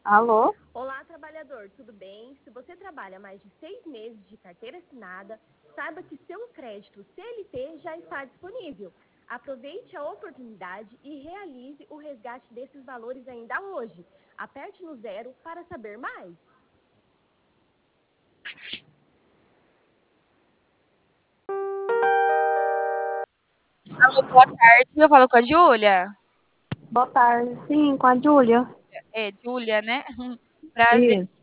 Alô? Olá, trabalhador, tudo bem? Se você trabalha mais de 6 meses de carteira assinada, saiba que seu crédito CLT já está disponível. Aproveite a oportunidade e realize o resgate desses valores ainda hoje. Aperte no zero para saber mais. Alô, boa tarde. Eu falo com a Júlia. Boa tarde. Sim, com a Júlia. É, Júlia, né? Prazer. Isso.